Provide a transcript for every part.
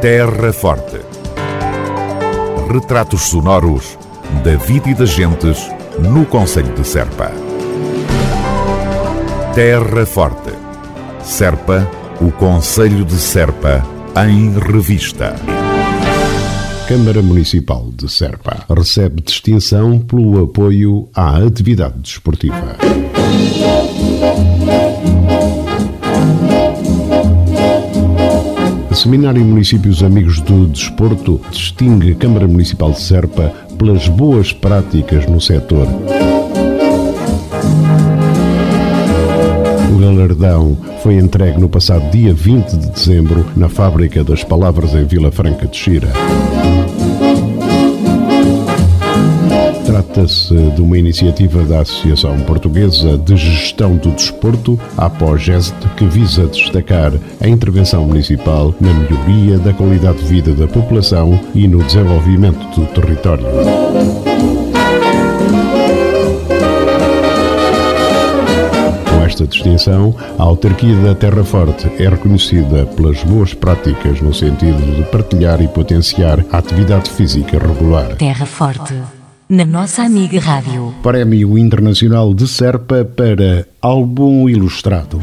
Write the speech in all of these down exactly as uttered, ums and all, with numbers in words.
Terra Forte. Retratos sonoros da vida e das gentes no concelho de Serpa. Terra Forte. Serpa, o concelho de Serpa, em revista. Câmara Municipal de Serpa recebe distinção pelo apoio à atividade desportiva. O Seminário Municípios Amigos do Desporto distingue a Câmara Municipal de Serpa pelas boas práticas no setor. O galardão foi entregue no passado dia vinte de dezembro na Fábrica das Palavras em Vila Franca de Xira. Trata-se de uma iniciativa da Associação Portuguesa de Gestão do Desporto, a APOGEST, que visa destacar a intervenção municipal na melhoria da qualidade de vida da população e no desenvolvimento do território. Com esta distinção, a autarquia da Terra Forte é reconhecida pelas boas práticas no sentido de partilhar e potenciar a atividade física regular. Terra Forte. Na nossa amiga rádio. Prémio Internacional de Serpa para Álbum Ilustrado.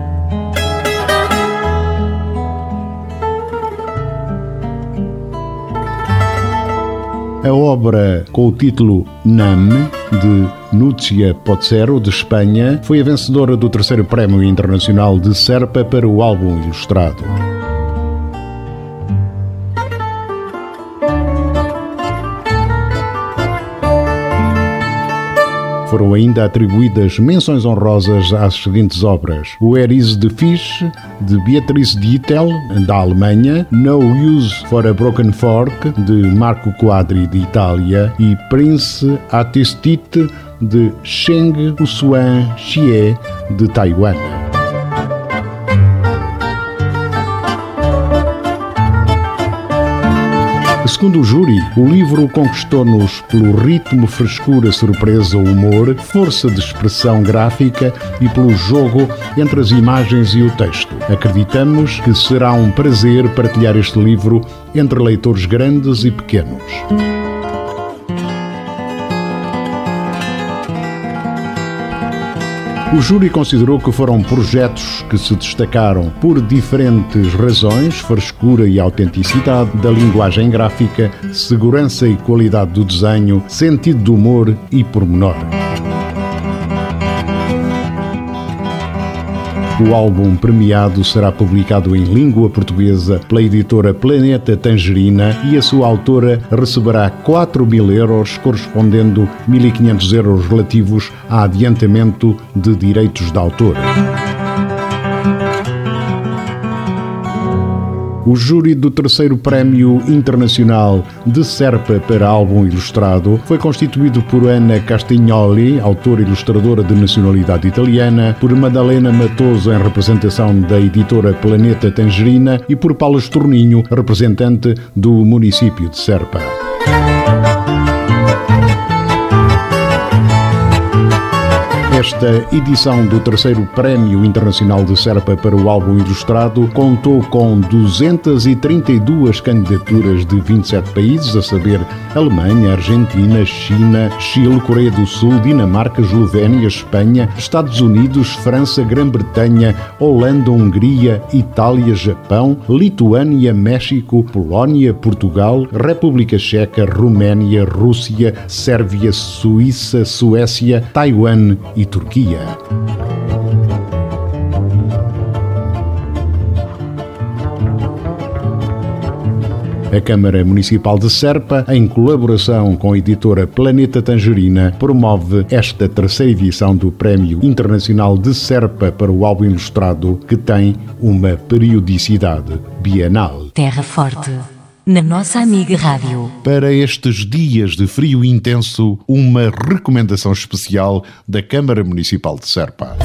A obra com o título Name, de Núcia Pozzero, de Espanha, foi a vencedora do terceiro Prémio Internacional de Serpa para o Álbum Ilustrado. Foram ainda atribuídas menções honrosas às seguintes obras: O Eris de Fish, de Beatrice Dittel, da Alemanha, No Use for a Broken Fork, de Marco Quadri, de Itália, e Prince Attestit, de Sheng Usuan Xie, de Taiwan. Segundo o júri, o livro conquistou-nos pelo ritmo, frescura, surpresa, humor, força de expressão gráfica e pelo jogo entre as imagens e o texto. Acreditamos que será um prazer partilhar este livro entre leitores grandes e pequenos. O júri considerou que foram projetos que se destacaram por diferentes razões: frescura e autenticidade da linguagem gráfica, segurança e qualidade do desenho, sentido do humor e pormenor. O álbum premiado será publicado em língua portuguesa pela editora Planeta Tangerina e a sua autora receberá quatro mil euros, correspondendo mil e quinhentos euros relativos a adiantamento de direitos de autor. O júri do terceiro Prémio Internacional de Serpa para Álbum Ilustrado foi constituído por Ana Castagnoli, autora e ilustradora de nacionalidade italiana, por Madalena Matoso, em representação da editora Planeta Tangerina, e por Paulo Estorninho, representante do município de Serpa. Esta edição do terceiro Prémio Internacional de Serpa para o Álbum Ilustrado contou com duzentas e trinta e duas candidaturas de vinte e sete países, a saber Alemanha, Argentina, China, Chile, Coreia do Sul, Dinamarca, Eslovénia, Espanha, Estados Unidos, França, Grã-Bretanha, Holanda, Hungria, Itália, Japão, Lituânia, México, Polónia, Portugal, República Checa, Roménia, Rússia, Sérvia, Suíça, Suécia, Taiwan e Turquia. A Câmara Municipal de Serpa, em colaboração com a editora Planeta Tangerina, promove esta terceira edição do Prémio Internacional de Serpa para o Álbum Ilustrado, que tem uma periodicidade bienal. Terra Forte. Na nossa amiga rádio. Para estes dias de frio intenso, uma recomendação especial da Câmara Municipal de Serpa.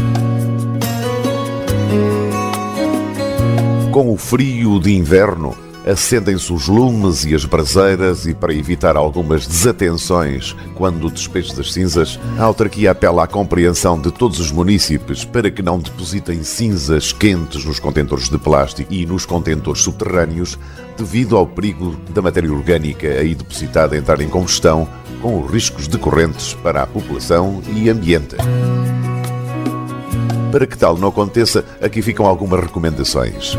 Com o frio de inverno, acendem-se os lumes e as braseiras e, para evitar algumas desatenções quando o despejo das cinzas, a autarquia apela à compreensão de todos os munícipes para que não depositem cinzas quentes nos contentores de plástico e nos contentores subterrâneos devido ao perigo da matéria orgânica aí depositada entrar em combustão com os riscos decorrentes para a população e ambiente. Para que tal não aconteça, aqui ficam algumas recomendações.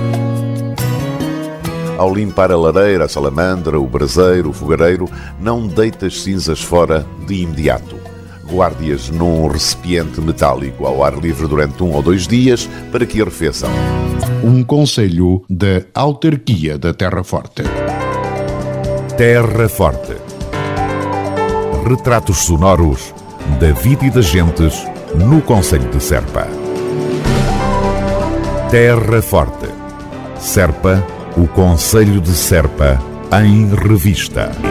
Ao limpar a lareira, a salamandra, o braseiro, o fogareiro, não deite as cinzas fora de imediato. Guarde-as num recipiente metálico ao ar livre durante um ou dois dias para que arrefeçam. Um conselho da autarquia da Terra Forte. Terra Forte. Retratos sonoros da vida e das gentes no concelho de Serpa. Terra Forte. Serpa, o concelho de Serpa, em revista.